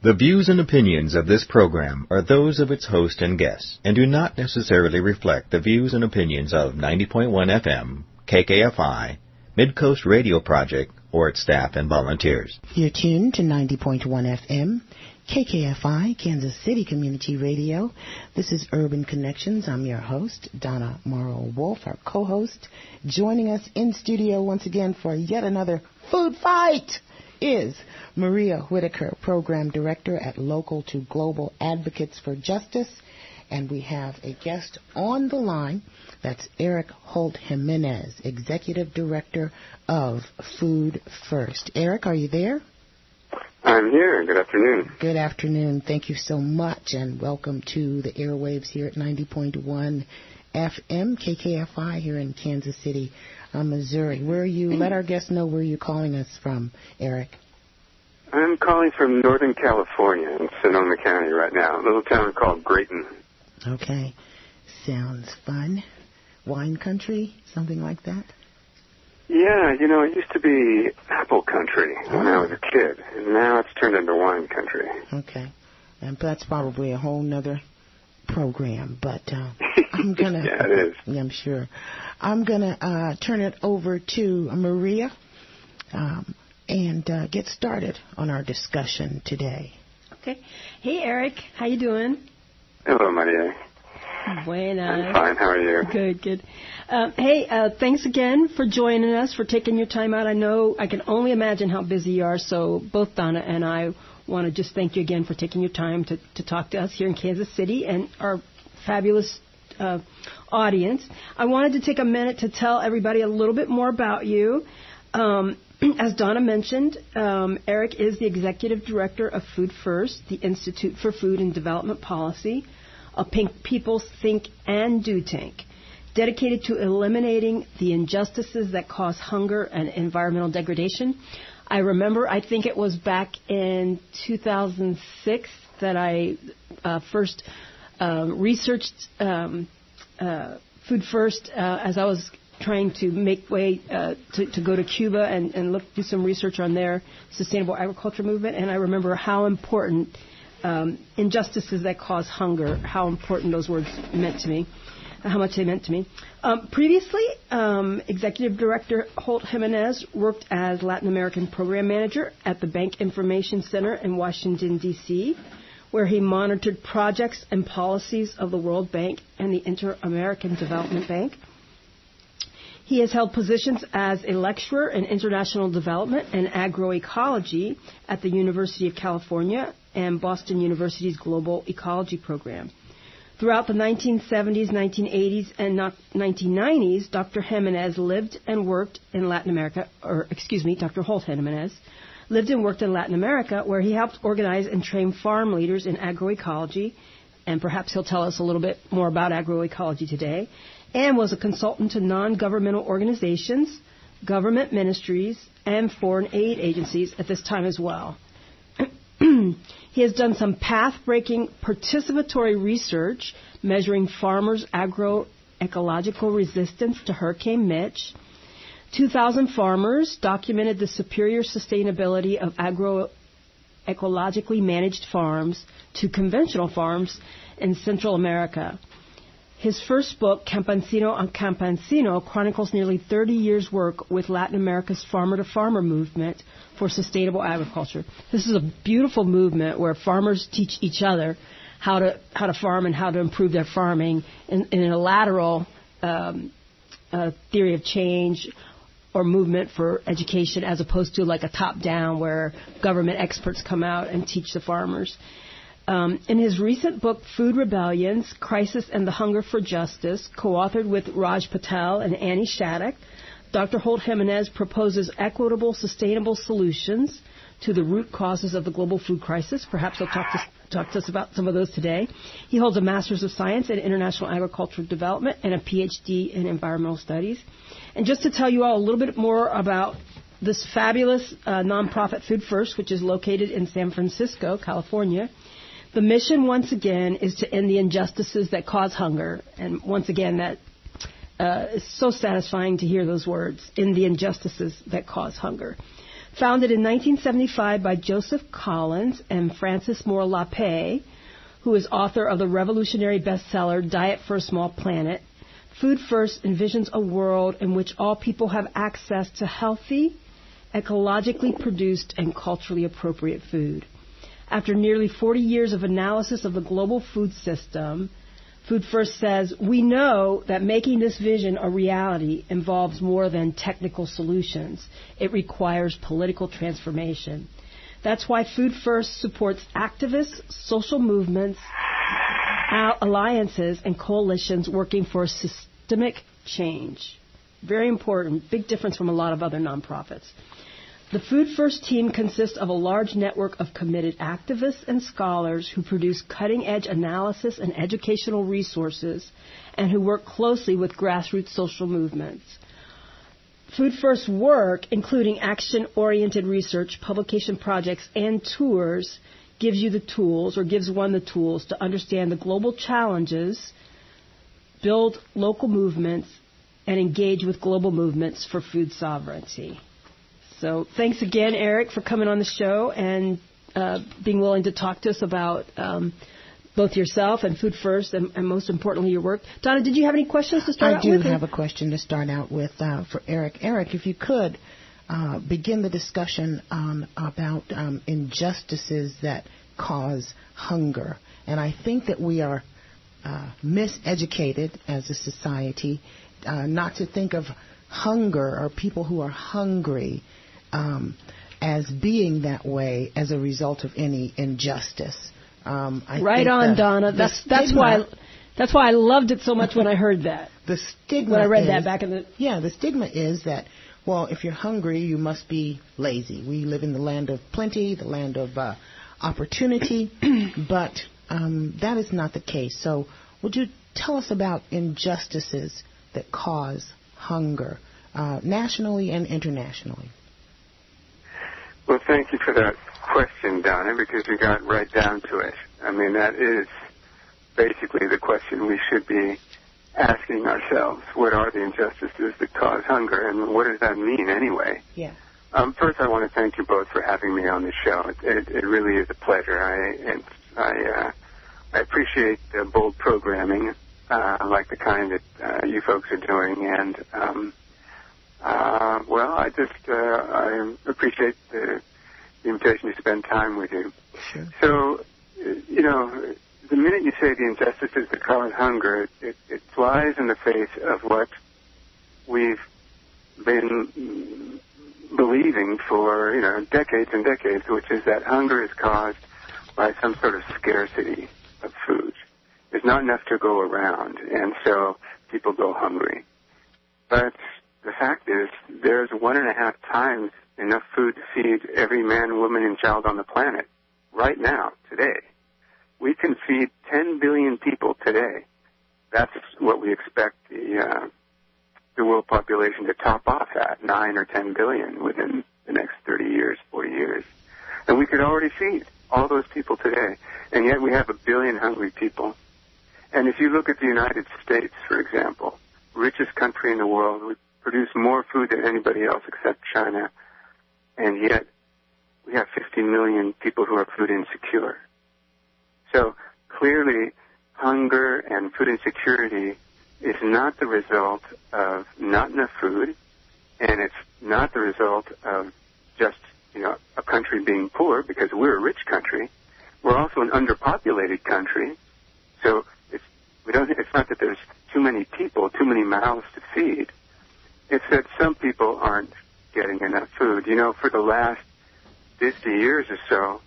The views and opinions of this program are those of its host and guests and do not necessarily reflect the views and opinions of 90.1 FM, KKFI, Midcoast Radio Project, or its staff and volunteers. You're tuned to 90.1 FM, KKFI, Kansas City Community Radio. This is Urban Connections. I'm your host, Donna Morrow Wolf, our co-host. Joining us in studio once again for yet another food fight is Maria Whitaker, Program Director at Local to Global Advocates for Justice. And we have a guest on the line. That's Eric Holt Jimenez, Executive Director of Food First. Eric, are you there? I'm here. Good afternoon. Good afternoon. Thank you so much, and welcome to the airwaves here at 90.1 FM, KKFI here in Kansas City, Missouri. Where are you? Let our guests know where you're calling us from, Eric. I'm calling from Northern California in Sonoma County right now, a little town called Grayton. Okay. Sounds fun. Wine country, something like that? Yeah, you know, it used to be apple country when I was a kid, and now it's turned into wine country. Okay. And that's probably a whole nother program, but I'm going to... Yeah, it is. Yeah, I'm sure. I'm going to turn it over to Maria and get started on our discussion today. Okay. Hey, Eric. How you doing? Hello, Maria. Buenas. I'm fine. How are you? Good. Hey, thanks again for joining us, for taking your time out. I know I can only imagine how busy you are, so both Donna and I want to just thank you again for taking your time to talk to us here in Kansas City and our fabulous audience. I wanted to take a minute to tell everybody a little bit more about you. As Donna mentioned, Eric is the Executive Director of Food First, the Institute for Food and Development Policy, a People Think and Do Tank, dedicated to eliminating the injustices that cause hunger and environmental degradation. I remember, I think it was back in 2006 that I first researched Food First as I was trying to make way to go to Cuba and do some research on their sustainable agriculture movement. And I remember how important injustices that cause hunger, how important those words meant to me, how much they meant to me. Previously, Executive Director Holt Jimenez worked as Latin American Program Manager at the Bank Information Center in Washington, D.C., where he monitored projects and policies of the World Bank and the Inter-American Development Bank. He has held positions as a lecturer in international development and agroecology at the University of California and Boston University's Global Ecology Program. Throughout the 1970s, 1980s, and 1990s, Dr. Jimenez lived and worked in Latin America, Dr. Holt Jimenez lived and worked in Latin America, where he helped organize and train farm leaders in agroecology, and perhaps he'll tell us a little bit more about agroecology today, and was a consultant to non-governmental organizations, government ministries, and foreign aid agencies at this time as well. He has done some path-breaking participatory research measuring farmers' agroecological resistance to Hurricane Mitch. 2,000 farmers documented the superior sustainability of agroecologically managed farms to conventional farms in Central America. His first book, Campesino a Campesino, chronicles nearly 30 years' work with Latin America's farmer-to-farmer movement for sustainable agriculture. This is a beautiful movement where farmers teach each other how to farm and how to improve their farming in a lateral theory of change or movement for education, as opposed to like a top-down where government experts come out and teach the farmers. In his recent book, Food Rebellions, Crisis and the Hunger for Justice, co-authored with Raj Patel and Annie Shattuck, Dr. Holt Jimenez proposes equitable, sustainable solutions to the root causes of the global food crisis. Perhaps he'll talk to us about some of those today. He holds a Master's of Science in International Agricultural Development and a Ph.D. in Environmental Studies. And just to tell you all a little bit more about this fabulous nonprofit Food First, which is located in San Francisco, California, the mission, once again, is to end the injustices that cause hunger. And once again, that is so satisfying to hear those words, end the injustices that cause hunger. Founded in 1975 by Joseph Collins and Francis Moore Lappé, who is author of the revolutionary bestseller Diet for a Small Planet, Food First envisions a world in which all people have access to healthy, ecologically produced, and culturally appropriate food. After nearly 40 years of analysis of the global food system, Food First says, we know that making this vision a reality involves more than technical solutions. It requires political transformation. That's why Food First supports activists, social movements, alliances, and coalitions working for systemic change. Very important, big difference from a lot of other nonprofits. The Food First team consists of a large network of committed activists and scholars who produce cutting-edge analysis and educational resources and who work closely with grassroots social movements. Food First work, including action-oriented research, publication projects, and tours, gives one the tools to understand the global challenges, build local movements, and engage with global movements for food sovereignty. So thanks again, Eric, for coming on the show and being willing to talk to us about both yourself and Food First and most importantly, your work. Donna, did you have any questions to start out with? I do have a question to start out with for Eric. Eric, if you could begin the discussion about injustices that cause hunger. And I think that we are miseducated as a society not to think of hunger or people who are hungry as being that way as a result of any injustice. Right on, Donna. That's why I loved it so much when I heard that. The stigma when I read that back in the the stigma is that, well, if you're hungry, you must be lazy. We live in the land of plenty, the land of opportunity, but that is not the case. So would you tell us about injustices that cause hunger, nationally and internationally? Well, thank you for that question, Donna, because you got right down to it. I mean, that is basically the question we should be asking ourselves. What are the injustices that cause hunger, and what does that mean anyway? Yeah. First, I want to thank you both for having me on the show. It really is a pleasure. I appreciate bold programming, like the kind that you folks are doing, and I appreciate the invitation to spend time with you. Sure. So, the minute you say the injustices that cause hunger, it flies in the face of what we've been believing for, decades and decades, which is that hunger is caused by some sort of scarcity of food. There's not enough to go around, and so people go hungry. But the fact is, there's 1.5 times enough food to feed every man, woman, and child on the planet right now, today. We can feed 10 billion people today. That's what we expect the world population to top off at, 9 or 10 billion within the next 30 years, 40 years. And we could already feed all those people today, and yet we have 1 billion hungry people. And if you look at the United States, for example, richest country in the world, we produce more food than anybody else except China, and yet we have 50 million people who are food insecure. So clearly, hunger and food insecurity is not the result of not enough food, and it's not the result of just, a country being poor, because we're a rich country. We're also an underpopulated country, so it's not that there's too many people, too many mouths to feed. It's that some people aren't getting enough food. For the last 50 years or so,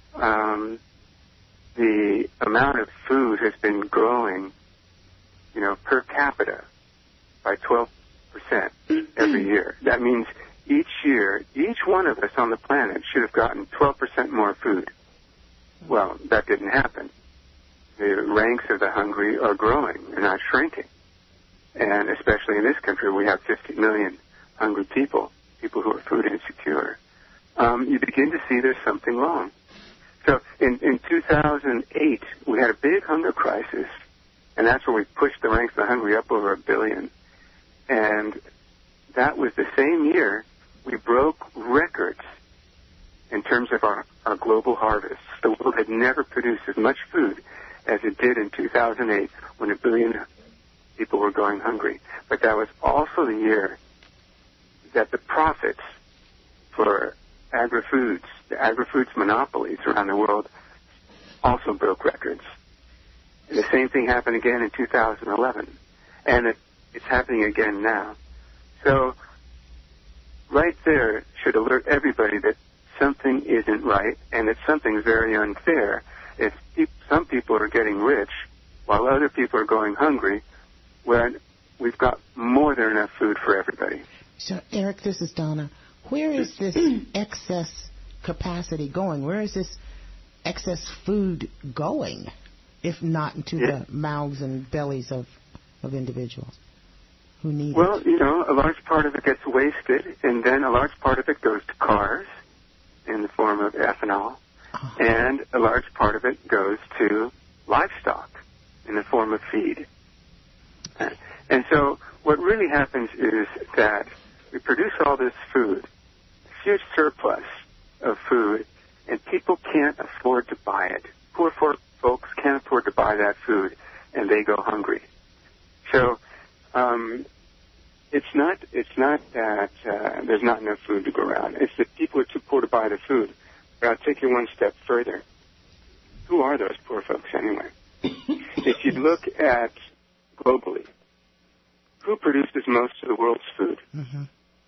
the amount of food has been growing, per capita by 12% every year. That means each year, each one of us on the planet should have gotten 12% more food. Well, that didn't happen. The ranks of the hungry are growing. They're not shrinking. And especially in this country, we have 50 million hungry people who are food insecure. You begin to see there's something wrong. So in 2008, we had a big hunger crisis, and that's where we pushed the ranks of the hungry up over 1 billion. And that was the same year we broke records in terms of our global harvest. The world had never produced as much food as it did in 2008 when 1 billion people were going hungry. But that was also the year that the profits for agri-foods, the agri-foods monopolies around the world also broke records. And the same thing happened again in 2011. And it's happening again now. So right there should alert everybody that something isn't right and that something's very unfair. If some people are getting rich while other people are going hungry, when we've got more than enough food for everybody. So, Eric, this is Donna. Where is this excess capacity going? Where is this excess food going, if not into the mouths and bellies of individuals who need it? Well, a large part of it gets wasted, and then a large part of it goes to cars in the form of ethanol, and a large part of it goes to livestock in the form of feed. And so what really happens is that we produce all this food, huge surplus of food, and people can't afford to buy it. Poor folks can't afford to buy that food, and they go hungry. So it's not that there's not enough food to go around. It's that people are too poor to buy the food. But I'll take you one step further. Who are those poor folks anyway? If you look at globally, who produces most of the world's food? Mm-hmm.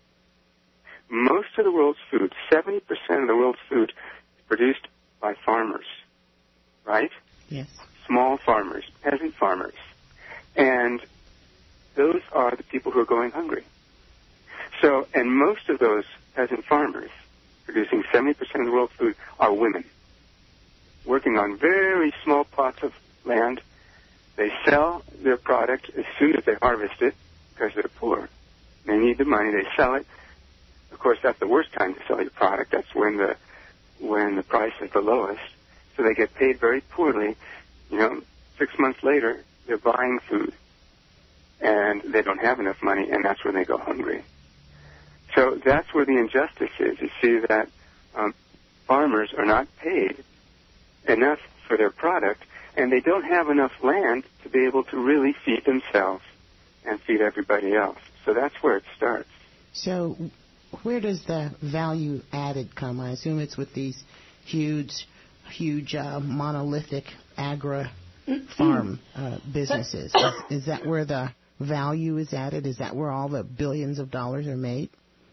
Most of the world's food, 70% of the world's food, is produced by farmers, right? Yes. Small farmers, peasant farmers. And those are the people who are going hungry. So, and most of those peasant farmers producing 70% of the world's food are women, working on very small plots of land. They sell their product as soon as they harvest it because they're poor. They need the money. They sell it. Of course, that's the worst time to sell your product. That's when the price is the lowest. So they get paid very poorly. 6 months later, they're buying food, and they don't have enough money, and that's when they go hungry. So that's where the injustice is. You see that farmers are not paid enough for their product, and they don't have enough land to be able to really feed themselves and feed everybody else. So that's where it starts. So where does the value added come? I assume it's with these huge monolithic agri-farm businesses. Is that where the value is added? Is that where all the billions of dollars are made?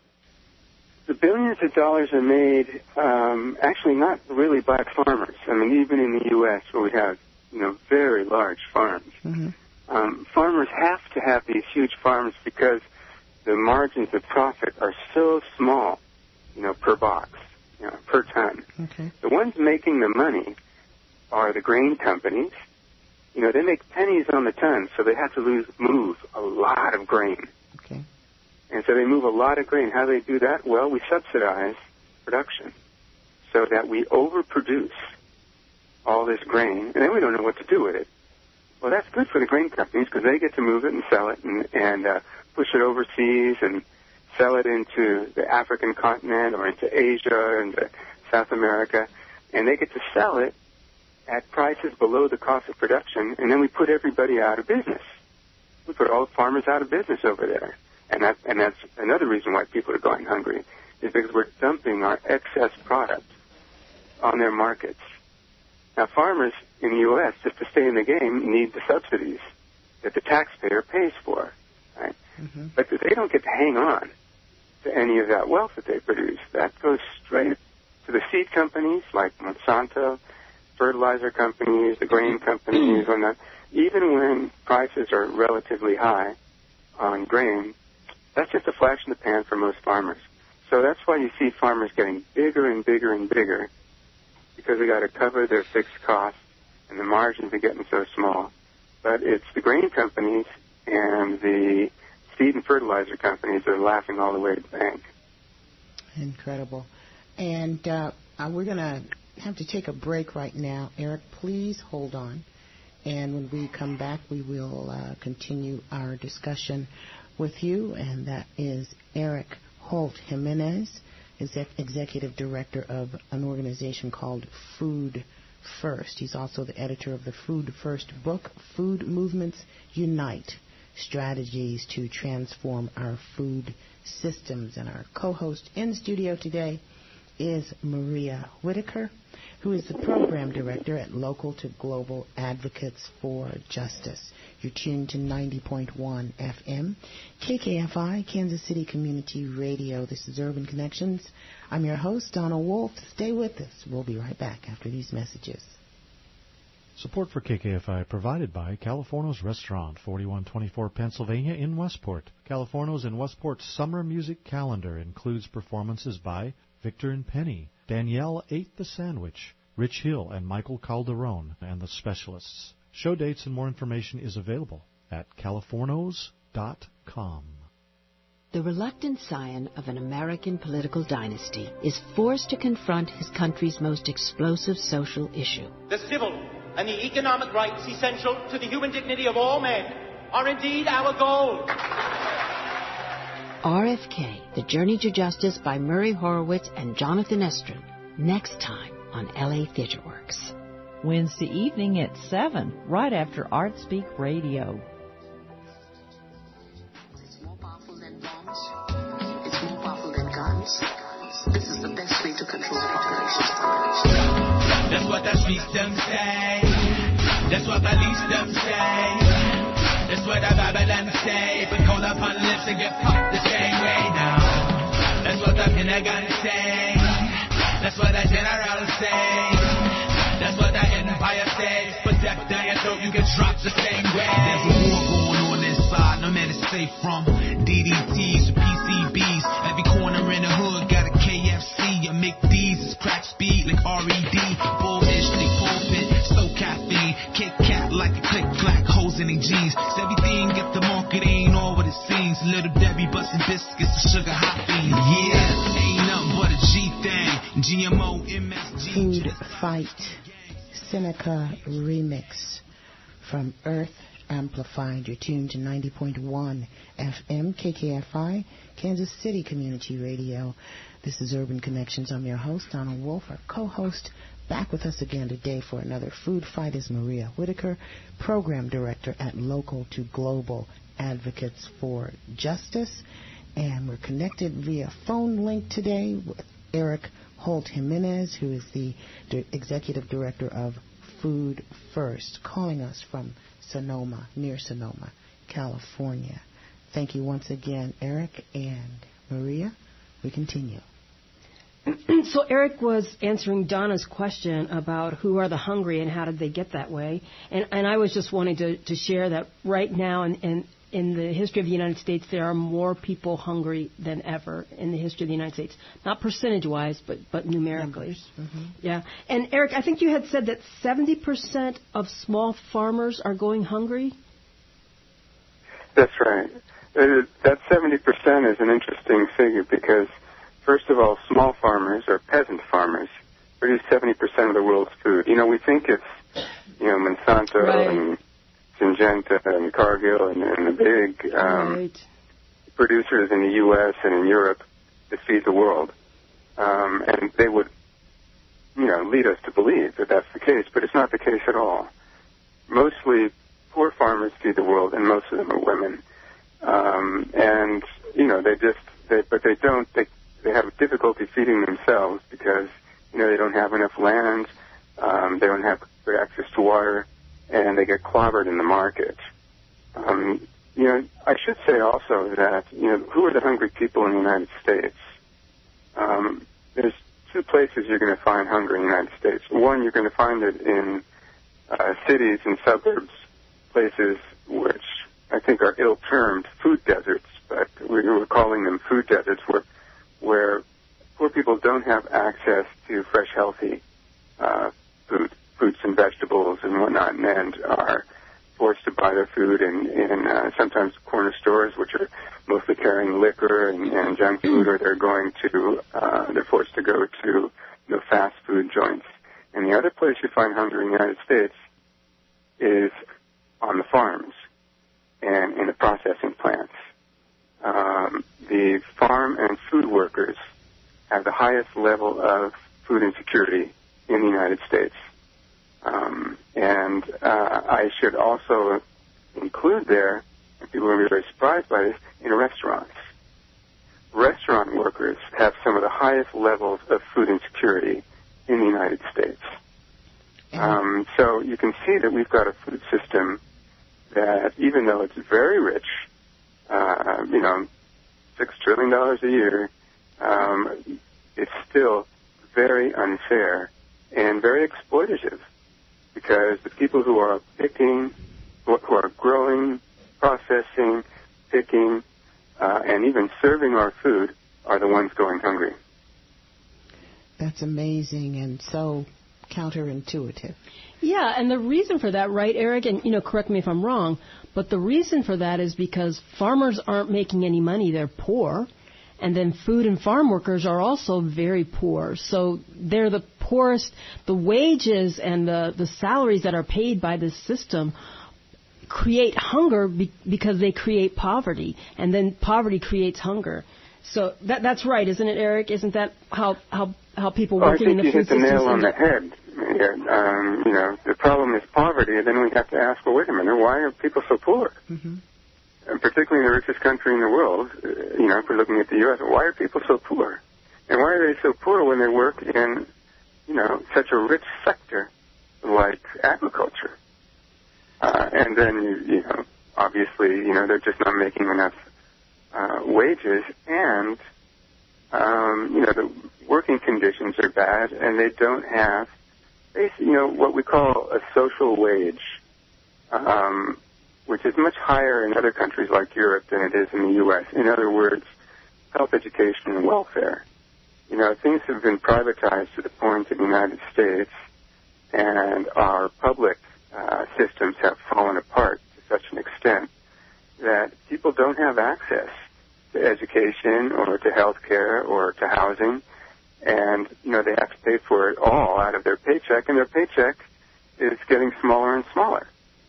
The billions of dollars are made actually not really by farmers. I mean, even in the U.S. where we have very large farms, farmers have to have these huge farms because the margins of profit are so small, per box, per ton. Okay. The ones making the money are the grain companies. They make pennies on the ton, so they have to move a lot of grain. Okay. And so they move a lot of grain. How do they do that? Well, we subsidize production so that we overproduce all this grain, and then we don't know what to do with it. Well, that's good for the grain companies because they get to move it and sell it and push it overseas and sell it into the African continent or into Asia and South America, and they get to sell it at prices below the cost of production, and then we put everybody out of business. We put all the farmers out of business over there. And that's another reason why people are going hungry, is because we're dumping our excess product on their markets. Now, farmers in the U.S., just to stay in the game, need the subsidies that the taxpayer pays for, right? Mm-hmm. But they don't get to hang on to any of that wealth that they produce. That goes straight to the seed companies like Monsanto, fertilizer companies, the grain companies, and that. Even when prices are relatively high on grain, that's just a flash in the pan for most farmers. So that's why you see farmers getting bigger and bigger and bigger, because they got to cover their fixed costs, and the margins are getting so small. But it's the grain companies and the seed and fertilizer companies that are laughing all the way to the bank. Incredible. And we're going to have to take a break right now. Eric, please hold on. And when we come back, we will continue our discussion with you. And that is Eric Holt Jimenez. executive director of an organization called Food First. He's also the editor of the Food First book, Food Movements Unite, Strategies to Transform Our Food Systems. And our co-host in the studio today is Maria Whitaker, who is the program director at Local to Global Advocates for Justice. You're tuned to 90.1 FM, KKFI, Kansas City Community Radio. This is Urban Connections. I'm your host, Donna Wolf. Stay with us. We'll be right back after these messages. Support for KKFI provided by Californo's Restaurant, 4124 Pennsylvania in Westport. Californo's in Westport's summer music calendar includes performances by Victor and Penny, Danielle Ate the Sandwich, Rich Hill and Michael Calderon, and the Specialists. Show dates and more information is available at californos.com. The reluctant scion of an American political dynasty is forced to confront his country's most explosive social issue. The civil and the economic rights essential to the human dignity of all men are indeed our goal. RFK, The Journey to Justice by Murray Horowitz and Jonathan Estrin, next time on LA Theater Works. Wednesday evening at 7, right after Art Speak Radio. It's more powerful than bombs. It's more powerful than guns. This is the best way to control the population. That's what the streets them say. That's what the least them say. That's what the Babylon say. But call upon lips and get popped the same way now. That's what the Pentagon say. That's what the general say. That's what the empire says. But death down your throat, you get dropped the same way. There's a war going on inside, no man is safe from DDTs or PCBs. Every corner in the hood got a KFC. A McD's is crack speed like RED. Bullish, they pulpit, so caffeine. Kit Kat like a click clack, holes in their jeans. So everything at the market ain't all what it seems. Little Debbie busting biscuits, the sugar hot beans. Yeah, ain't nothing but a G thing. GMO, MSG. Food Fight Seneca remix from Earth Amplified. You're tuned to 90.1 FM KKFI, Kansas City Community Radio. This is Urban Connections. I'm your host, Donna Wolf. Our co-host back with us again today for another food fight is Maria Whitaker, program director at Local to Global Advocates for Justice. And we're connected via phone link today with Eric Holt Jimenez, who is the executive director of Food First, calling us from Sonoma, near Sonoma, California. Thank you once again, Eric and Maria. We continue. So Eric was answering Donna's question about who are the hungry and how did they get that way. And I was just wanting to share that right now in the history of the United States, there are more people hungry than ever in the history of the United States. Not percentage-wise, but numerically. Mm-hmm. Yeah. And, Eric, I think you had said that 70% of small farmers are going hungry? That's right. That 70% is an interesting figure because, first of all, small farmers or peasant farmers produce 70% of the world's food. You know, we think it's, Monsanto right. and Syngenta and Cargill and the big right. producers in the U.S. and in Europe that feed the world. And they would, lead us to believe that that's the case, but it's not the case at all. Mostly poor farmers feed the world, and most of them are women. They have difficulty feeding themselves because, they don't have enough land, they don't have good access to water, and they get clobbered in the market. I should say also that, who are the hungry people in the United States? There's two places you're going to find hunger in the United States. One, you're going to find it in cities and suburbs, places which I think are ill-termed food deserts, but we were calling them food deserts, where poor people don't have access to fresh, healthy fruits and vegetables and whatnot, and are forced to buy their food in sometimes corner stores, which are mostly carrying liquor and junk food, or they're forced to go to fast food joints. And the other place you find hunger in the United States is on the farms and in the processing plants. The farm and food workers have the highest level of food insecurity in the United States. And I should also include there, and people will be very surprised by this, in restaurants. Restaurant workers have some of the highest levels of food insecurity in the United States. So you can see that we've got a food system that, even though it's very rich, $6 trillion a year, it's still very unfair and very exploitative, because the people who are picking, who are growing, processing, picking, and even serving our food are the ones going hungry. That's amazing and so counterintuitive. Yeah, and the reason for that, right, Eric, and, correct me if I'm wrong, but the reason for that is because farmers aren't making any money. They're poor. And then food and farm workers are also very poor. So they're the poorest. The wages and the salaries that are paid by this system create hunger because they create poverty. And then poverty creates hunger. So that's right, isn't it, Eric? Isn't that how people working in the food system? I think you hit the nail on the head. The problem is poverty, and then we have to ask, well, wait a minute, why are people so poor? Mm-hmm. And particularly in the richest country in the world, if we're looking at the U.S., why are people so poor? And why are they so poor when they work in, such a rich sector like agriculture? And then, obviously, they're just not making enough wages, and, the working conditions are bad, and they don't have, what we call a social wage, which is much higher in other countries like Europe than it is in the U.S. In other words, health, education, and welfare. Things have been privatized to the point in the United States, and our public systems have fallen apart to such an extent that people don't have access to education or to health care or to housing, and, they have to pay for it all out of their paycheck, and their paycheck is getting smaller and smaller.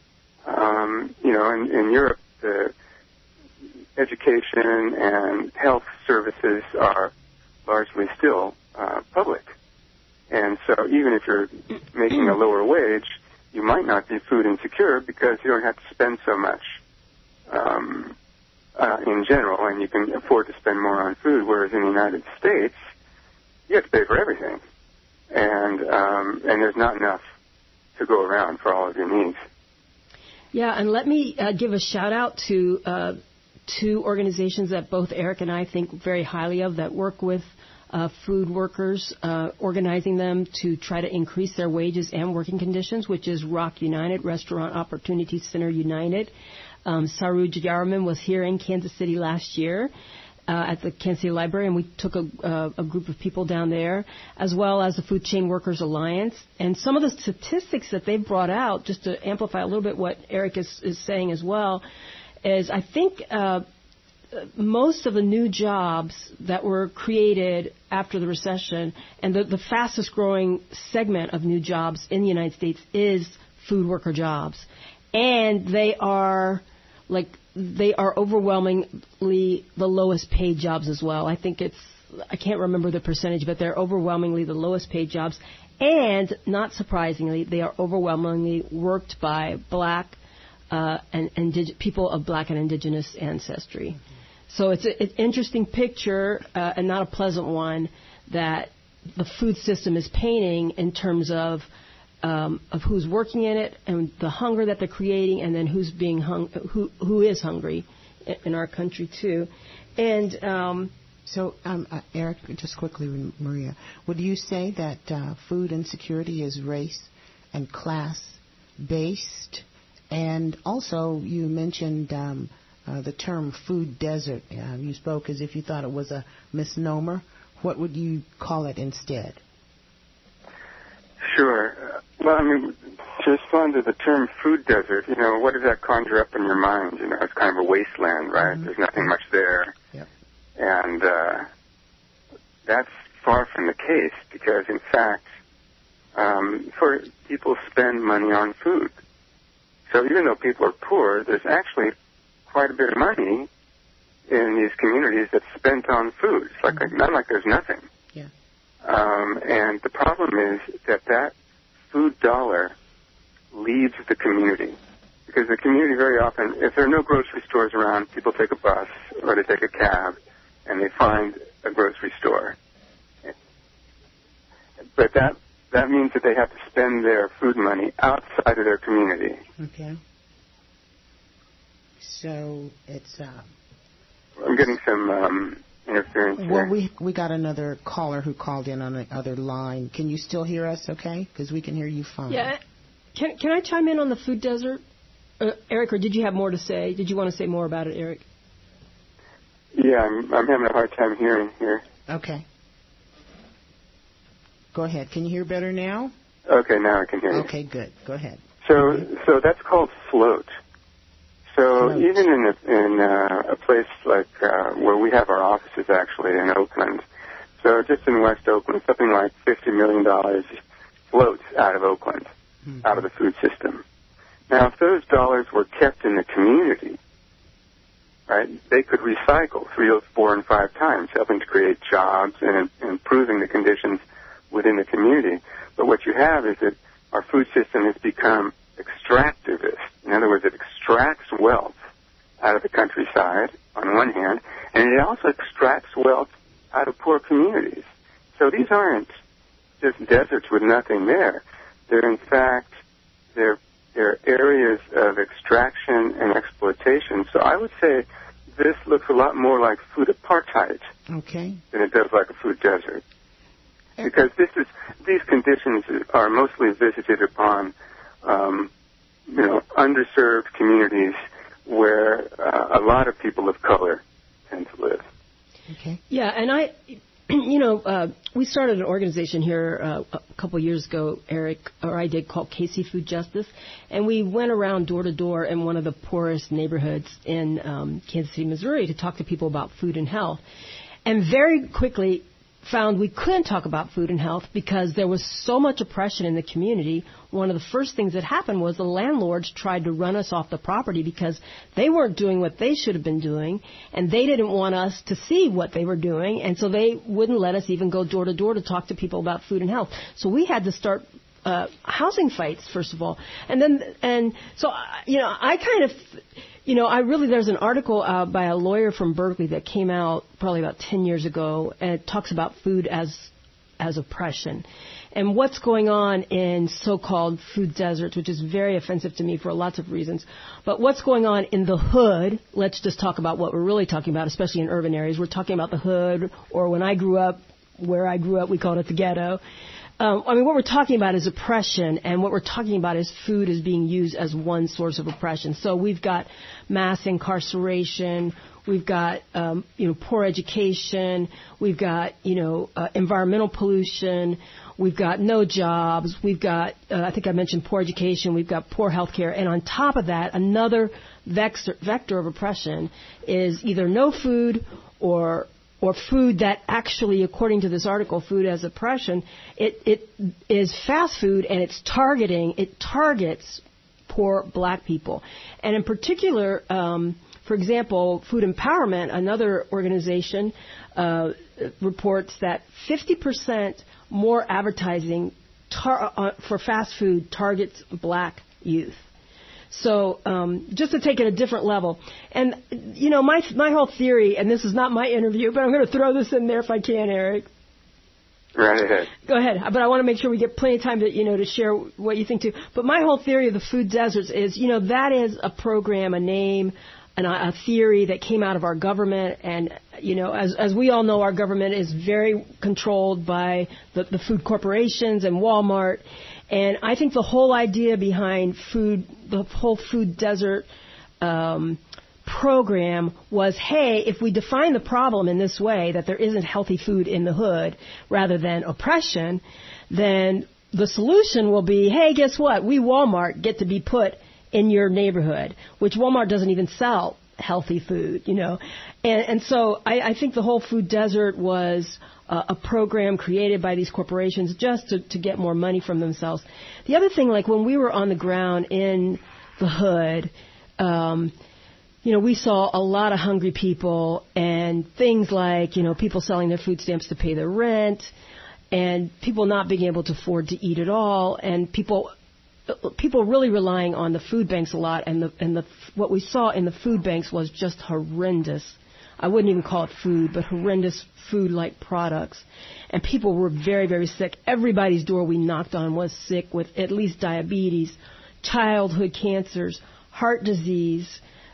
In Europe, the education and health services are largely still public. And so even if you're making a lower wage, you might not be food insecure because you don't have to spend so much in general, and you can afford to spend more on food, whereas in the United States, you have to pay for everything. And there's not enough to go around for all of your needs. Yeah, and let me give a shout-out to two organizations that both Eric and I think very highly of that work with food workers, organizing them to try to increase their wages and working conditions, which is ROC United, Restaurant Opportunity Center United. Saruj Yarman was here in Kansas City last year at the Kansas City Library, and we took a group of people down there, as well as the Food Chain Workers Alliance. And some of the statistics that they've brought out, just to amplify a little bit what Eric is saying as well, is I think most of the new jobs that were created after the recession, and the fastest growing segment of new jobs in the United States is food worker jobs. And they are overwhelmingly the lowest paid jobs as well. I can't remember the percentage, but they're overwhelmingly the lowest paid jobs. And not surprisingly, they are overwhelmingly worked by black and people of black and indigenous ancestry. So it's an interesting picture and not a pleasant one that the food system is painting in terms of who's working in it and the hunger that they're creating, and then who's being who is hungry in our country too. And Eric, just quickly, Maria, would you say that food insecurity is race and class based? And also, you mentioned the term food desert. You spoke as if you thought it was a misnomer. What would you call it instead? Sure. Well, to respond to the term food desert, what does that conjure up in your mind? It's kind of a wasteland, right? Mm-hmm. There's nothing much there. Yep. And that's far from the case because, in fact, people spend money on food. So even though people are poor, there's actually quite a bit of money in these communities that's spent on food. It's not like there's nothing. And the problem is that food dollar leaves the community. Because the community very often, if there are no grocery stores around, people take a bus or they take a cab and they find a grocery store. But that means that they have to spend their food money outside of their community. Okay. So it's... I'm getting some interference here. Well, we got another caller who called in on the other line. Can you still hear us okay? Because we can hear you fine. Yeah. Can I chime in on the food desert? Eric, or did you have more to say? Did you want to say more about it, Eric? Yeah, I'm having a hard time hearing here. Okay. Go ahead. Can you hear better now? Okay, now I can hear you. Okay, good. Go ahead. So that's called float. So even in a place like where we have our offices actually in Oakland, so just in West Oakland, something like $50 million floats out of Oakland, out of the food system. Now, if those dollars were kept in the community, right, they could recycle 3, 4, and 5 times, helping to create jobs and improving the conditions within the community. But what you have is that our food system has become extractivist. In other words, it extracts wealth out of the countryside, on one hand, and it also extracts wealth out of poor communities. So these aren't just deserts with nothing there. They're, in fact, they're areas of extraction and exploitation. So I would say this looks a lot more like food apartheid than it does like a food desert. Because these conditions are mostly visited upon, underserved communities where a lot of people of color tend to live. Okay. Yeah, and we started an organization here a couple years ago, Eric, or I did, called KC Food Justice, and we went around door to door in one of the poorest neighborhoods in Kansas City, Missouri, to talk to people about food and health, and very quickly found we couldn't talk about food and health because there was so much oppression in the community. One of the first things that happened was the landlords tried to run us off the property because they weren't doing what they should have been doing, and they didn't want us to see what they were doing, and so they wouldn't let us even go door to door to talk to people about food and health. So we had to start housing fights, first of all. There's an article by a lawyer from Berkeley that came out probably about 10 years ago, and it talks about food as oppression and what's going on in so-called food deserts, which is very offensive to me for lots of reasons. But what's going on in the hood, let's just talk about what we're really talking about, especially in urban areas. We're talking about the hood, or when I grew up, where I grew up, we called it the ghetto. What we're talking about is oppression, and what we're talking about is food is being used as one source of oppression. So we've got mass incarceration, we've got, poor education, we've got, environmental pollution, we've got no jobs, we've got, I think I mentioned poor education, we've got poor health care, and on top of that, another vector of oppression is either no food or food that actually, according to this article, food as oppression, it is fast food, and it targets poor black people. And in particular, for example, Food Empowerment, another organization, reports that 50% more advertising for fast food targets black youth. So just to take it a different level. And, my whole theory, and this is not my interview, but I'm going to throw this in there if I can, Eric. Right ahead. Go ahead. But I want to make sure we get plenty of time to, to share what you think, too. But my whole theory of the food deserts is, that is a program, a name, and a theory that came out of our government. And, as we all know, our government is very controlled by the food corporations and Walmart. And I think the whole idea behind the whole food desert program was, hey, if we define the problem in this way, that there isn't healthy food in the hood rather than oppression, then the solution will be, hey, guess what? We, Walmart, get to be put in your neighborhood, which Walmart doesn't even sell healthy food, And so I think the whole food desert was a program created by these corporations just to get more money from themselves. The other thing, like when we were on the ground in the hood, we saw a lot of hungry people and things like, people selling their food stamps to pay their rent. and people not being able to afford to eat at all, and people really relying on the food banks a lot, and what we saw in the food banks was just horrendous. I wouldn't even call it food, but horrendous food-like products. And people were very, very sick. Everybody's door we knocked on was sick with at least diabetes, childhood cancers, heart disease,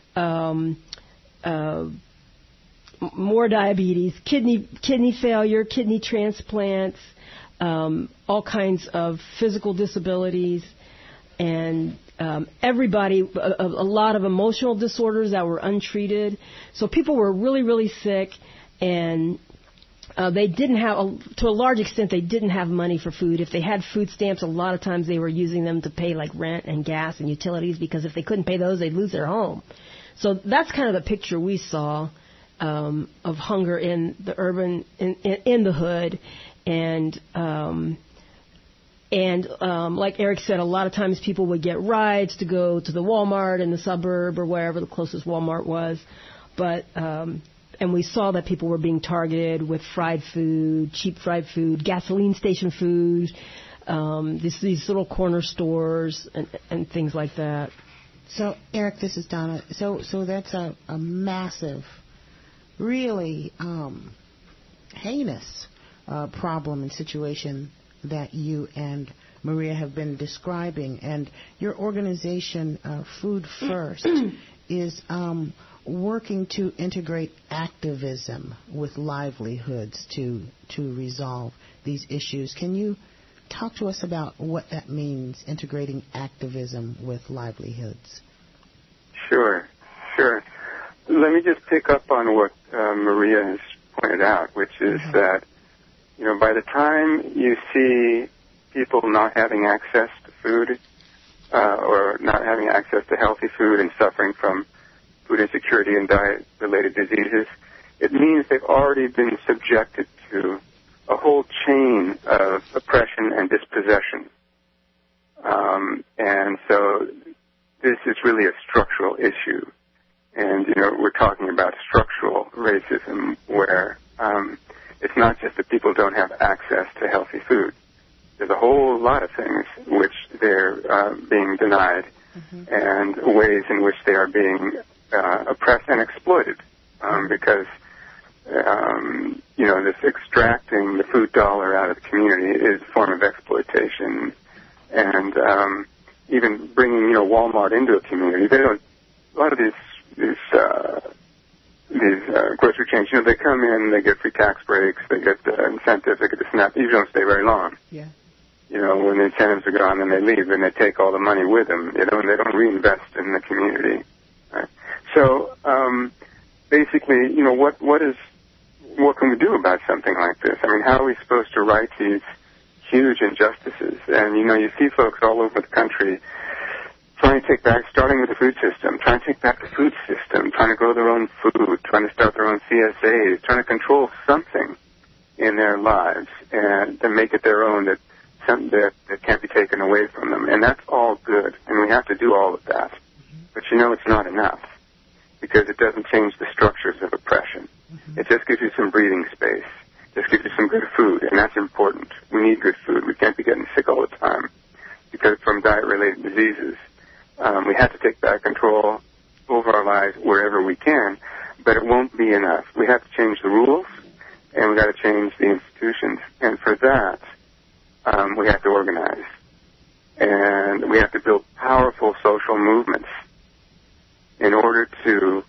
more diabetes, kidney failure, kidney transplants, all kinds of physical disabilities, and everybody, a lot of emotional disorders that were untreated. So people were really, really sick, and they didn't have, to a large extent, they didn't have money for food. If they had food stamps, a lot of times they were using them to pay like rent and gas and utilities, because if they couldn't pay those, they'd lose their home. So that's kind of the picture we saw of hunger in the urban, in the hood, and like Eric said, a lot of times people would get rides to go to the Walmart in the suburb or wherever the closest Walmart was. But and we saw that people were being targeted with fried food, cheap fried food, gasoline station food, these little corner stores and things like that. So, Eric, this is Donna. So that's a massive, really heinous problem and situation that you and Maria have been describing, and your organization, Food First, is working to integrate activism with livelihoods to resolve these issues. Can you talk to us about what that means, integrating activism with livelihoods? Sure. Let me just pick up on what Maria has pointed out, which is that, by the time you see people not having access to food or not having access to healthy food and suffering from food insecurity and diet-related diseases, it means they've already been subjected to a whole chain of oppression and dispossession. And so this is really a structural issue. And, we're talking about structural racism where it's not just that people don't have access to healthy food. There's a whole lot of things which they're being denied and ways in which they are being oppressed and exploited because, this extracting the food dollar out of the community is a form of exploitation. And even bringing, Walmart into a community, a lot of these grocery chains, they come in, they get free tax breaks, they get the incentives, they get the SNAP. You don't stay very long. Yeah. When the incentives are gone, then they leave and they take all the money with them. They don't reinvest in the community. Right? So basically, what can we do about something like this? I mean, how are we supposed to right these huge injustices? And you see folks all over the country trying to take back, starting with the food system, trying to take back the food system, trying to grow their own food, trying to start their own CSAs, trying to control something in their lives and to make it their own that can't be taken away from them. And that's all good, and we have to do all of that. But it's not enough because it doesn't change the structures of oppression. It just gives you some breathing space. It just gives you some good food, and that's important. We need good food. We can't be getting sick all the time because from diet-related diseases. We have to take back control over our lives wherever we can, but it won't be enough. We have to change the rules, and we've got to change the institutions. And for that, we have to organize. And we have to build powerful social movements in order to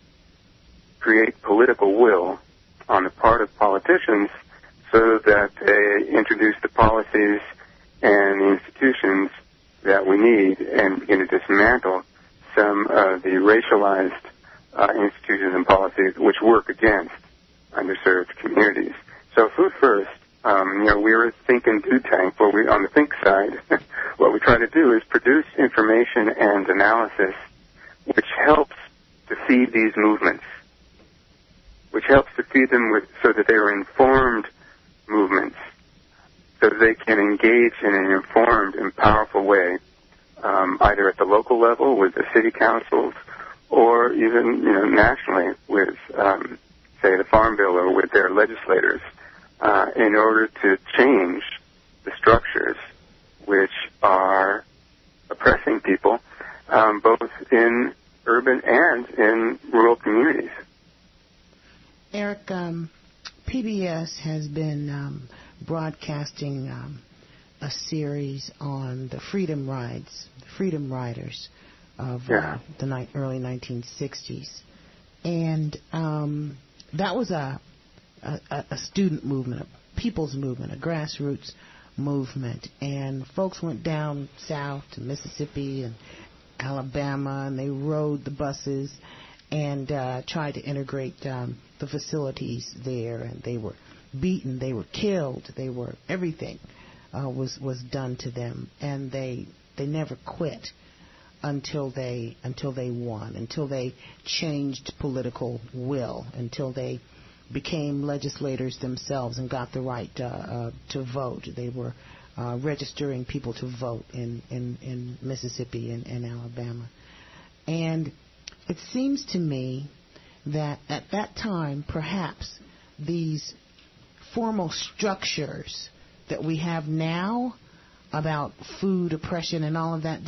create political will on the part of politicians so that they introduce the policies and the institutions that we need and begin to dismantle some of the racialized institutions and policies which work against underserved communities. So Food First, we're a think and do tank. On the think side, what we try to do is produce information and analysis which helps to feed these movements, which helps to feed them so that they are informed movements, so that they can engage in an informed and powerful way, either at the local level with the city councils or even, nationally with, say, the Farm Bill or with their legislators in order to change the structures which are oppressing people, both in urban and in rural communities. Eric, PBS has been broadcasting a series on the Freedom Riders of the early 1960s. And that was a student movement, a people's movement, a grassroots movement. And folks went down south to Mississippi and Alabama, and they rode the buses and tried to integrate the facilities there. And they were beaten, they were killed, everything was done to them. And they never quit until they won, until they changed political will, until they became legislators themselves and got the right to vote. They were registering people to vote in Mississippi and Alabama. And it seems to me that at that time, perhaps these formal structures that we have now about food oppression and all of that,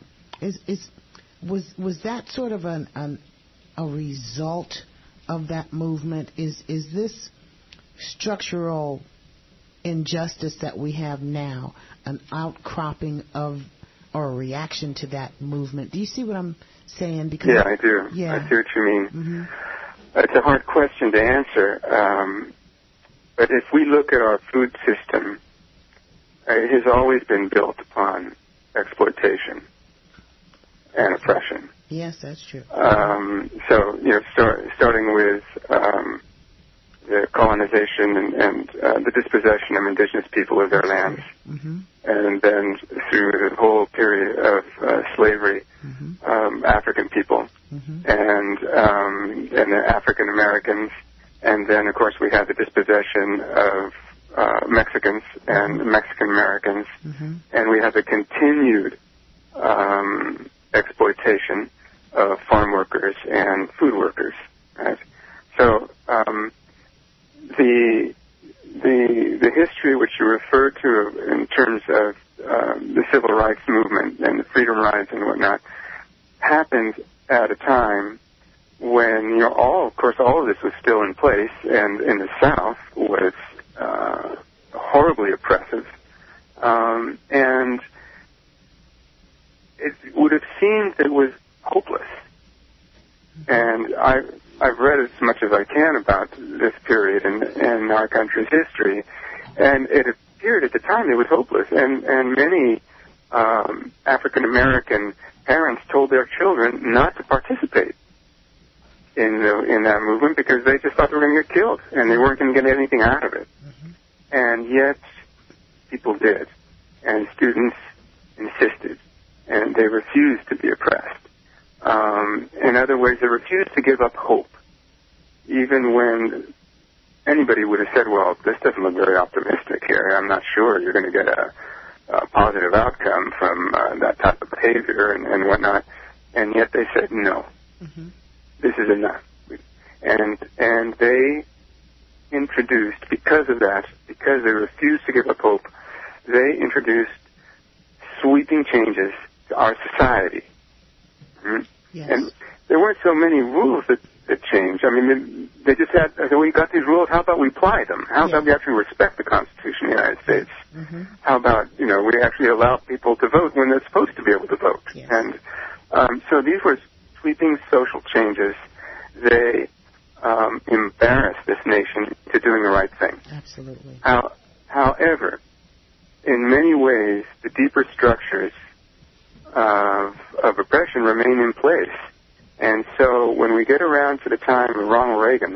was that sort of a result of that movement? Is this structural injustice that we have now an outcropping of or a reaction to that movement? Do you see what I'm saying? Because I do. Yeah. I see what you mean. Mm-hmm. It's a hard question to answer. But if we look at our food system, it has always been built upon exploitation and oppression. Yes, that's true. Starting with the colonization and the dispossession of indigenous people of their lands, and then through the whole period of slavery, African people, and the African Americans, and then of course we have the dispossession of Mexicans and Mexican Americans, and we have the continued exploitation of farm workers and food workers. Right? So the history which you refer to in terms of the civil rights movement and the freedom rides and whatnot happened at a time when all of this was still in place, and in the South was horribly oppressive, and it would have seemed that it was hopeless. And I've read as much as I can about this period in our country's history, and it appeared at the time it was hopeless. And many African American parents told their children not to participate in that movement because they just thought they were going to get killed and they weren't going to get anything out of it. And yet people did, and students insisted, and they refused to be oppressed. In other words, they refused to give up hope, even when anybody would have said, well, this doesn't look very optimistic here. I'm not sure you're going to get a positive outcome from that type of behavior and whatnot. And yet they said, no, this is enough. And they introduced, because of that, because they refused to give up hope, they introduced sweeping changes to our society. Yes. And there weren't so many rules that changed. I mean, they just had, we got these rules, how about we apply them? How about we actually respect the Constitution of the United States? How about, we actually allow people to vote when they're supposed to be able to vote? Yes. And so these were sweeping social changes. They embarrassed this nation to doing the right thing. Absolutely. However, in many ways, the deeper structures of oppression remain in place. And so when we get around to the time of Ronald Reagan,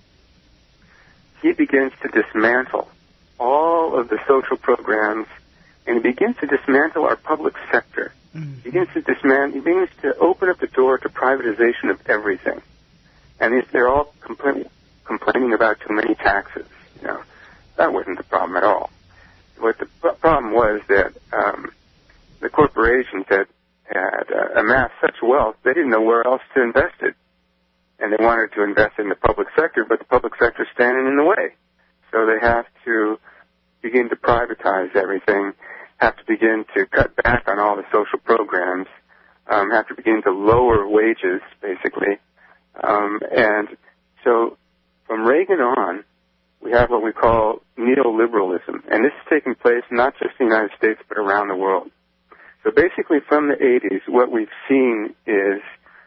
he begins to dismantle all of the social programs, and he begins to dismantle our public sector. He begins to open up the door to privatization of everything. And they're all complaining about too many taxes. That wasn't the problem at all. What the problem was that the corporations had amassed such wealth, they didn't know where else to invest it. And they wanted to invest in the public sector, but the public sector is standing in the way. So they have to begin to privatize everything, have to begin to cut back on all the social programs, have to begin to lower wages, basically. And so from Reagan on, we have what we call neoliberalism. And this is taking place not just in the United States, but around the world. So basically from the 80s, what we've seen is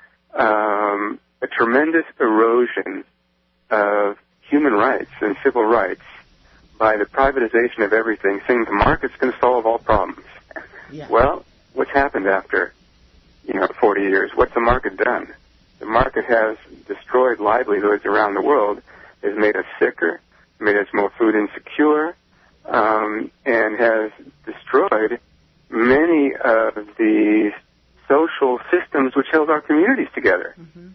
a tremendous erosion of human rights and civil rights by the privatization of everything, saying the market's going to solve all problems. Yeah. Well, what's happened after, 40 years? What's the market done? The market has destroyed livelihoods around the world, has made us sicker, made us more food insecure, and has destroyed many of the social systems which held our communities together,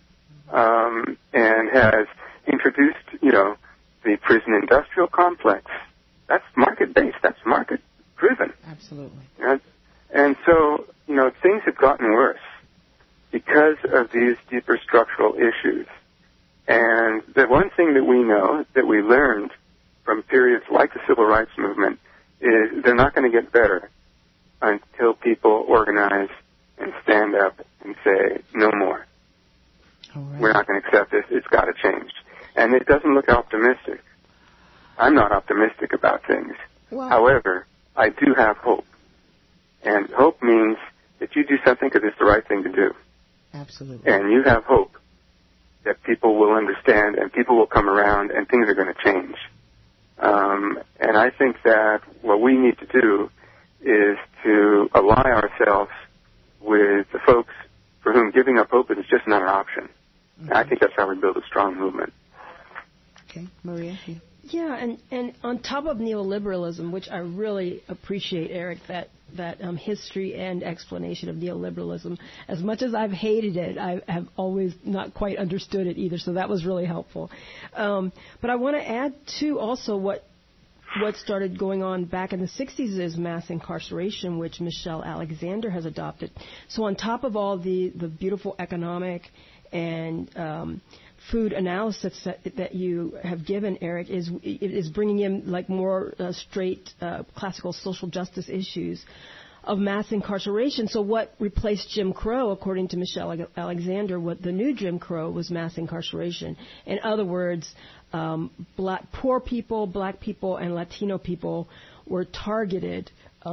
and has introduced, the prison industrial complex. That's market-based. That's market-driven. Absolutely. And so, things have gotten worse because of these deeper structural issues. And the one thing that we know, that we learned from periods like the Civil Rights Movement, is they're not going to get better until people organize and stand up and say, no more. Right. We're not going to accept this. It's got to change. And it doesn't look optimistic. I'm not optimistic about things. Well, however, I do have hope. And hope means that you do something because it's the right thing to do. Absolutely. And you have hope that people will understand and people will come around and things are going to change. And I think that what we need to do is to ally ourselves with the folks for whom giving up hope is just not an option. And I think that's how we build a strong movement. Okay, Maria? Yeah, and on top of neoliberalism, which I really appreciate, Eric, that history and explanation of neoliberalism. As much as I've hated it, I have always not quite understood it either, so that was really helpful. But I want to add, too, also what started going on back in the 60s is mass incarceration, which Michelle Alexander has adopted. So on top of all the beautiful economic and food analysis that you have given, Eric, is bringing in like more straight classical social justice issues of mass incarceration. So what replaced Jim Crow, according to Michelle Alexander, what the new Jim Crow was mass incarceration. In other words, poor people, black people, and Latino people were targeted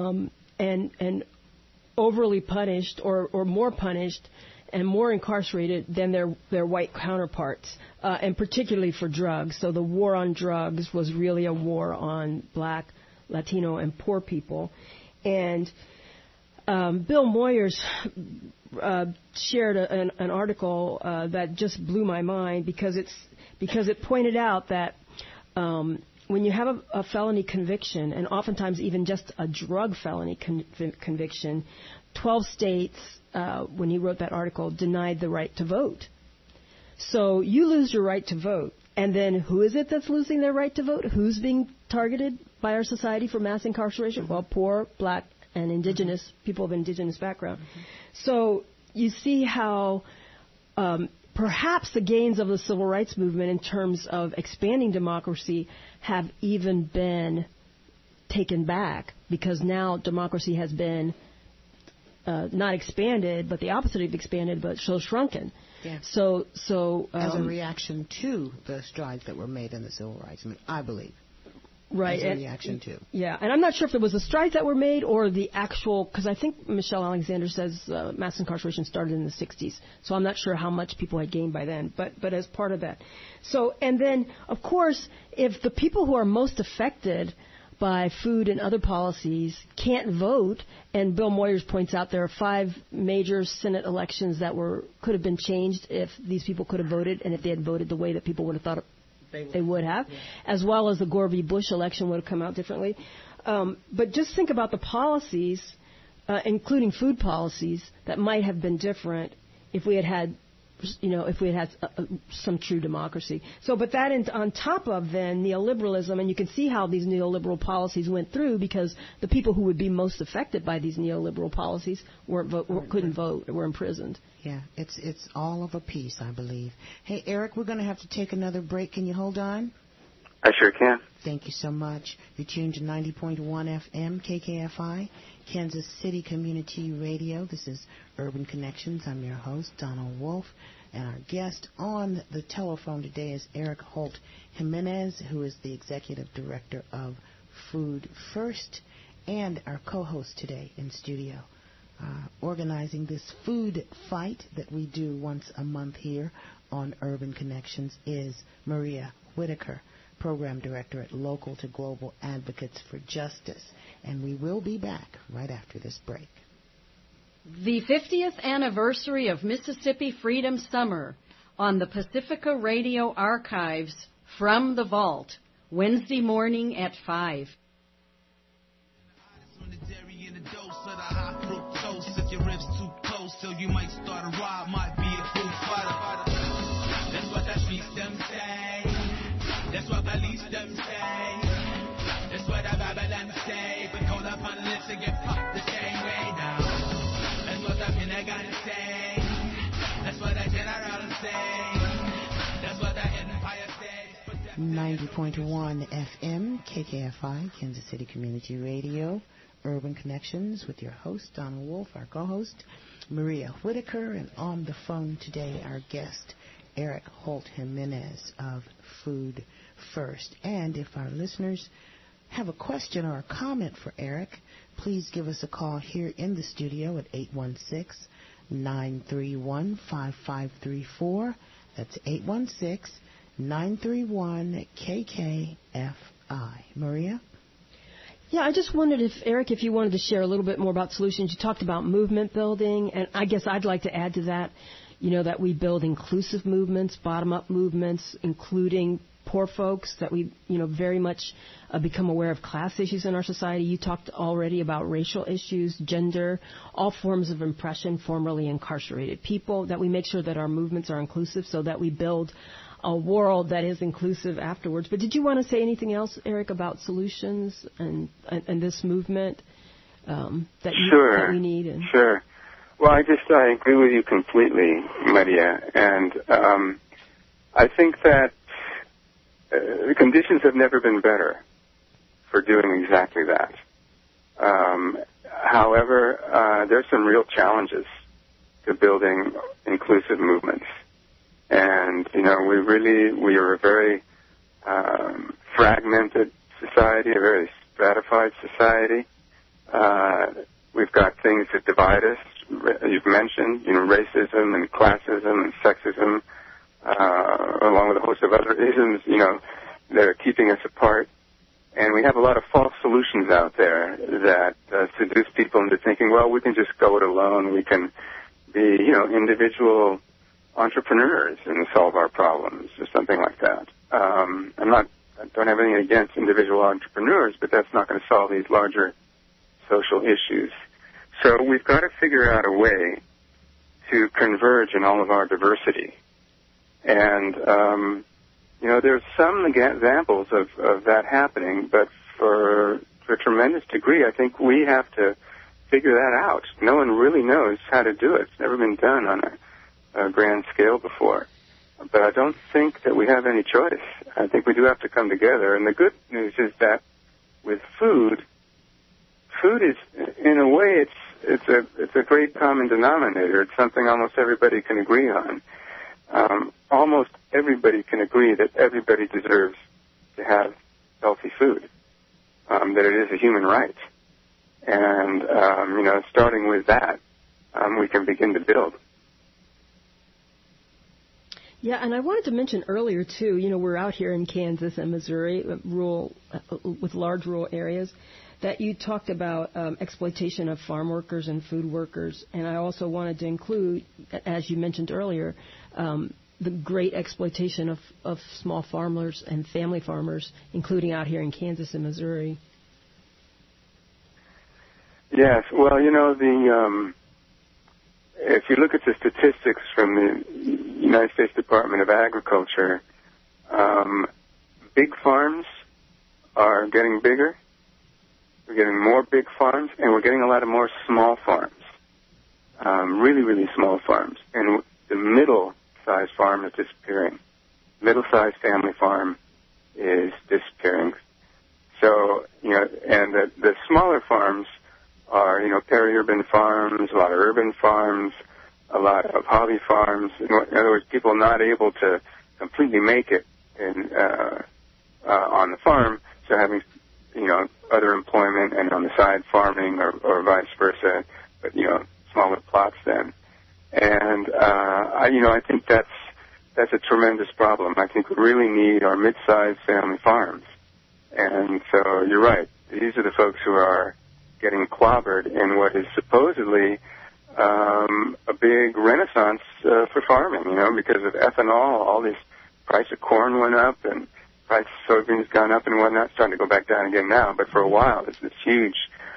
and overly punished or more punished and more incarcerated than their white counterparts, and particularly for drugs. So the war on drugs was really a war on black, Latino, and poor people. And Bill Moyers shared an article that just blew my mind because it pointed out that when you have a felony conviction, and oftentimes even just a drug felony conviction, 12 states, when he wrote that article, denied the right to vote. So you lose your right to vote. And then who is it that's losing their right to vote? Who's being targeted by our society for mass incarceration? Well, poor, black, and indigenous, people of indigenous background. So you see how perhaps the gains of the civil rights movement in terms of expanding democracy have even been taken back, because now democracy has been not expanded, but the opposite of expanded, but so shrunken. Yeah. So as a reaction to the strides that were made in the civil rights movement, I believe. Right. As a reaction to. Yeah, and I'm not sure if there was the strides that were made or the actual, because I think Michelle Alexander says mass incarceration started in the 60s, so I'm not sure how much people had gained by then, but as part of that. So, and then, of course, if the people who are most affected by food and other policies can't vote, and Bill Moyers points out there are 5 major Senate elections that could have been changed if these people could have voted, and if they had voted the way that people would have thought they would have, as well as the Gore v. Bush election would have come out differently. But just think about the policies, including food policies, that might have been different if we had some true democracy. So, but that on top of then neoliberalism, and you can see how these neoliberal policies went through, because the people who would be most affected by these neoliberal policies couldn't vote, were imprisoned. Yeah, it's all of a piece, I believe. Hey, Eric, we're going to have to take another break. Can you hold on? I sure can. Thank you so much. You're tuned to 90.1 FM, KKFI, Kansas City Community Radio. This is Urban Connections. I'm your host, Donald Wolf. And our guest on the telephone today is Eric Holt Jimenez, who is the Executive Director of Food First, and our co-host today in studio. Organizing this food fight that we do once a month here on Urban Connections is Maria Whitaker, Program Director at Local to Global Advocates for Justice. And we will be back right after this break. The 50th anniversary of Mississippi Freedom Summer on the Pacifica Radio Archives from the Vault, Wednesday morning at 5. If your ribs too close, so you might start a riot, might be a food fighter. That's what the streets them say. That's what the least them say. That's what the Babylon say. But call up on lips and get popped the same way now. That's what the Pentagon say. That's what the general say. That's what the Empire says. 90.1 FM, KKFI, Kansas City Community Radio. Urban Connections with your host, Donald Wolf, our co-host, Maria Whitaker, and on the phone today, our guest, Eric Holt Jimenez of Food First. And if our listeners have a question or a comment for Eric, please give us a call here in the studio at 816-931-5534. That's 816-931-KKFI. Maria? Yeah, I just wondered if you wanted to share a little bit more about solutions. You talked about movement building, and I guess I'd like to add to that, that we build inclusive movements, bottom-up movements, including poor folks, that we, very much become aware of class issues in our society. You talked already about racial issues, gender, all forms of oppression, formerly incarcerated people, that we make sure that our movements are inclusive so that we build a world that is inclusive afterwards. But did you want to say anything else, Eric, about solutions and this movement that we need? Sure. Well, I agree with you completely, Maria. And I think that the conditions have never been better for doing exactly that. However, there's some real challenges to building inclusive movements. And, we are a very fragmented society, a very stratified society. We've got things that divide us. You've mentioned, racism and classism and sexism, along with a host of other isms, that are keeping us apart. And we have a lot of false solutions out there that seduce people into thinking, well, we can just go it alone. We can be, individual entrepreneurs and solve our problems or something like that. I don't have anything against individual entrepreneurs, but that's not going to solve these larger social issues. So we've got to figure out a way to converge in all of our diversity. And, there's some examples of that happening, but to a tremendous degree, I think we have to figure that out. No one really knows how to do it. It's never been done on a grand scale before. But I don't think that we have any choice. I think we do have to come together. And the good news is that with food is, in a way, it's a great common denominator. It's something almost everybody can agree on. Almost everybody can agree that everybody deserves to have healthy food, that it is a human right. And, starting with that, we can begin to build. Yeah, and I wanted to mention earlier, too, we're out here in Kansas and Missouri, with large rural areas, that you talked about exploitation of farm workers and food workers. And I also wanted to include, as you mentioned earlier, the great exploitation of small farmers and family farmers, including out here in Kansas and Missouri. Yes, well, if you look at the statistics from the United States Department of Agriculture, big farms are getting bigger. We're getting more big farms, and we're getting a lot of more small farms, really, really small farms. And the middle-sized farm is disappearing. Middle-sized family farm is disappearing. So, and the smaller farms are, peri-urban farms, a lot of urban farms, a lot of hobby farms. In other words, people not able to completely make it on the farm, so having, other employment and on the side farming or vice versa, but, smaller plots then. And, I think that's a tremendous problem. I think we really need our mid-sized family farms. And so you're right. These are the folks who are getting clobbered in what is supposedly a big renaissance for farming, because of ethanol. All this price of corn went up and price of soybeans gone up and whatnot. It's starting to go back down again now. But for a while, there's this huge,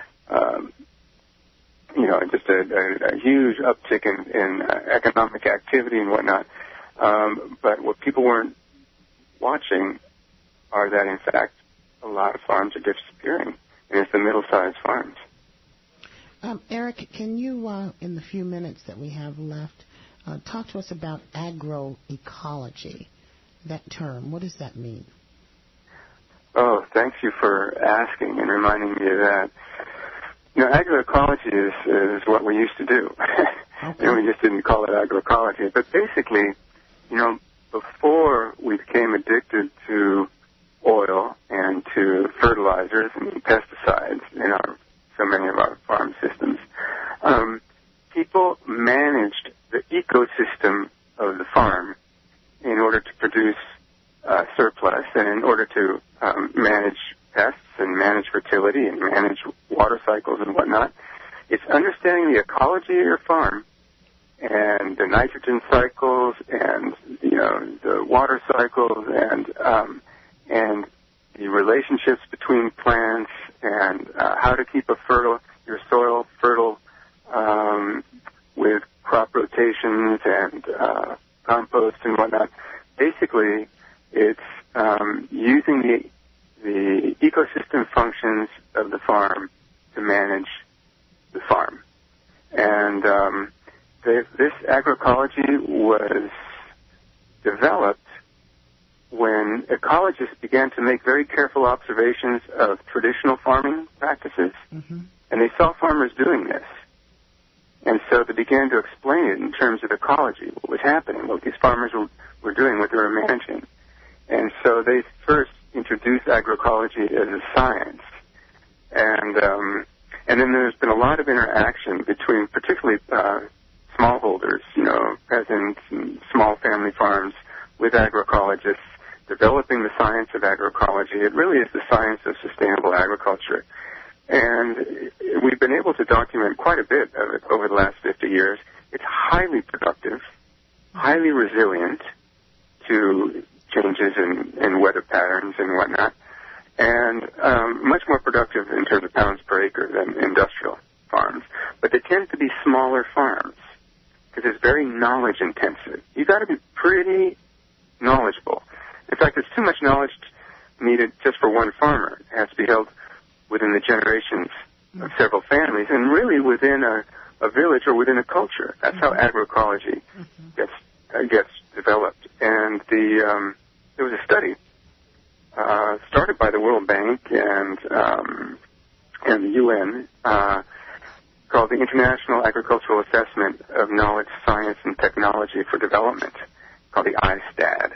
just a huge uptick in economic activity and whatnot. But what people weren't watching are that, in fact, a lot of farms are disappearing, and it's the middle-sized farms. Eric, can you, in the few minutes that we have left, talk to us about agroecology, that term? What does that mean? Oh, thank you for asking and reminding me of that. Agroecology is what we used to do. Okay. We just didn't call it agroecology. But basically, before we became addicted to oil and to fertilizers and pesticides in so many of our farm systems, people managed the ecosystem of the farm in order to produce surplus and in order to manage pests and manage fertility and manage water cycles and whatnot. It's understanding the ecology of your farm and the nitrogen cycles and the water cycles and the relationships between plants and how to keep your soil fertile with crop rotations and compost and whatnot. Basically, it's using the ecosystem functions of the farm to manage the farm. And this agroecology was developed when ecologists began to make very careful observations of traditional farming practices, and they saw farmers doing this. And so they began to explain it in terms of ecology, what was happening, what these farmers were doing, what they were managing. And so they first introduced agroecology as a science. And then there's been a lot of interaction between particularly smallholders, peasants and small family farms with agroecologists, developing the science of agroecology. It really is the science of sustainable agriculture. And we've been able to document quite a bit of it over the last 50 years. It's highly productive, highly resilient to changes in weather patterns and whatnot, and much more productive in terms of pounds per acre than industrial farms. But they tend to be smaller farms because it's very knowledge intensive. You've got to be pretty knowledgeable. In fact, there's too much knowledge needed just for one farmer. It has to be held within the generations of several families and really within a village or within a culture. That's how agroecology gets developed. And there was a study started by the World Bank and the UN called the International Agricultural Assessment of Knowledge, Science, and Technology for Development, called the ISTAD.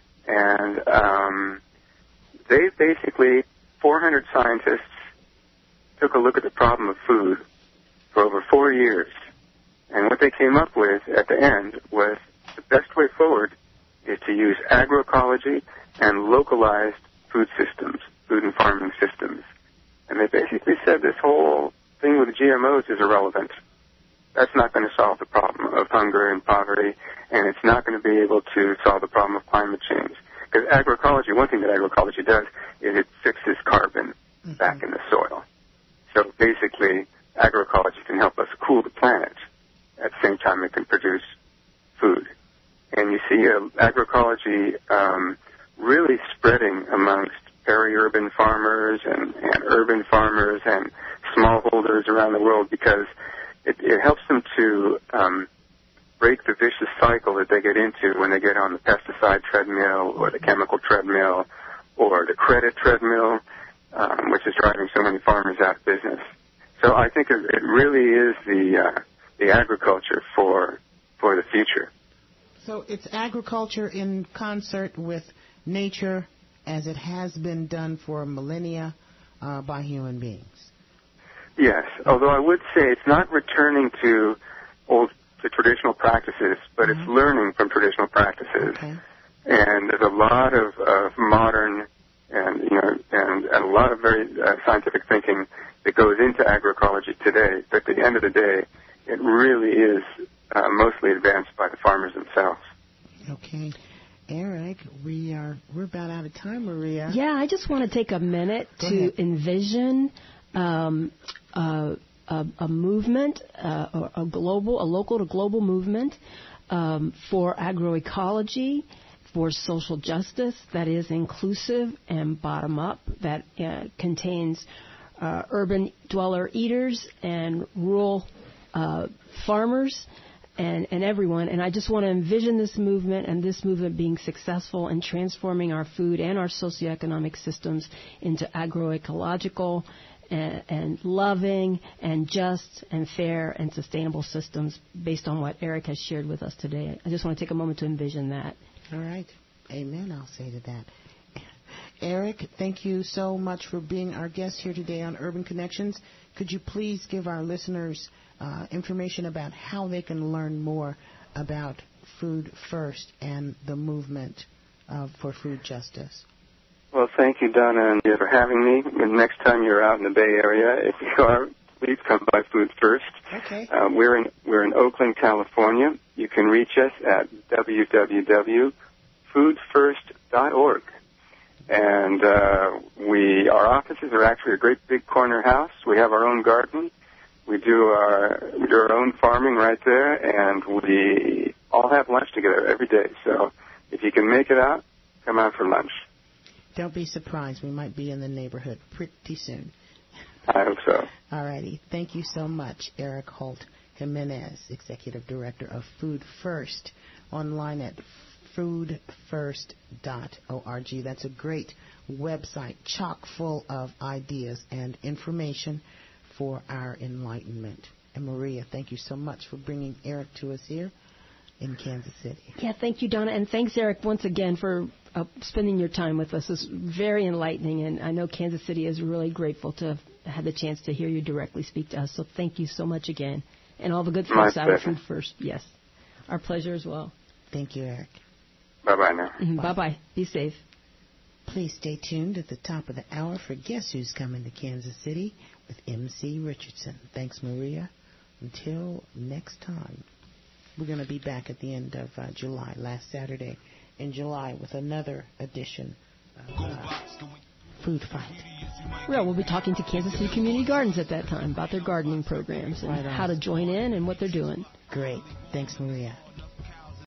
And they basically, 400 scientists took a look at the problem of food for over 4 years. And what they came up with at the end was the best way forward is to use agroecology and localized food systems, food and farming systems. And they basically said this whole thing with GMOs is irrelevant. That's not going to solve the problem of hunger and poverty, and it's not going to be able to solve the problem of climate change. Because agroecology, one thing that agroecology does is it fixes carbon back in the soil. So basically, agroecology can help us cool the planet. At the same time, it can produce food. And you see agroecology really spreading amongst peri-urban farmers and urban farmers and smallholders around the world because it helps them to break the vicious cycle that they get into when they get on the pesticide treadmill or the chemical treadmill or the credit treadmill, which is driving so many farmers out of business. So I think it really is the agriculture for the future. So it's agriculture in concert with nature as it has been done for millennia by human beings. Yes, although I would say it's not returning to traditional practices, but it's learning from traditional practices. Okay. And there's a lot of modern and a lot of very scientific thinking that goes into agroecology today. But at the end of the day, it really is mostly advanced by the farmers themselves. Okay. Eric, we're about out of time, Maria. Yeah, I just want to take a minute to envision a movement, a local to global movement for agroecology, for social justice that is inclusive and bottom up, that contains urban dweller eaters and rural farmers and everyone. And I just want to envision this movement and this movement being successful in transforming our food and our socioeconomic systems into agroecological and loving and just and fair and sustainable systems based on what Eric has shared with us today. I just want to take a moment to envision that. All right. Amen, I'll say to that. Eric, thank you so much for being our guest here today on Urban Connections. Could you please give our listeners information about how they can learn more about Food First and the movement for food justice? Well, thank you, Donna, and for having me. And next time you're out in the Bay Area, if you are, please come by Food First. Okay. We're in Oakland, California. You can reach us at www.foodfirst.org. And our offices are actually a great big corner house. We have our own garden. We do our own farming right there, and we all have lunch together every day. So if you can make it out, come out for lunch. Don't be surprised. We might be in the neighborhood pretty soon. I hope so. All righty. Thank you so much, Eric Holt Jimenez, Executive Director of Food First, online at foodfirst.org. That's a great website, chock full of ideas and information for our enlightenment. And Maria, thank you so much for bringing Eric to us here in Kansas City. Yeah, thank you, Donna, and thanks, Eric, once again for spending your time with us. It's very enlightening, and I know Kansas City is really grateful to have the chance to hear you directly speak to us. So thank you so much again, and all the good folks out of Food First. Yes, our pleasure as well. Thank you, Eric. Bye-bye now. Bye-bye. Be safe. Please stay tuned at the top of the hour for Guess Who's Coming to Kansas City with M.C. Richardson. Thanks, Maria. Until next time. We're going to be back at the end of July, last Saturday in July, with another edition of Food Fight. Well, we'll be talking to Kansas City Community Gardens at that time about their gardening programs and how to join in and what they're doing. Great. Thanks, Maria.